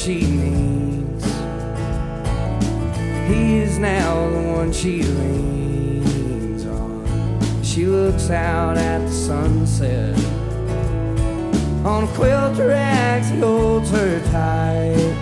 she needs. He is now the one she leans on. She looks out at the sunset. On a quilt rags he holds her tight.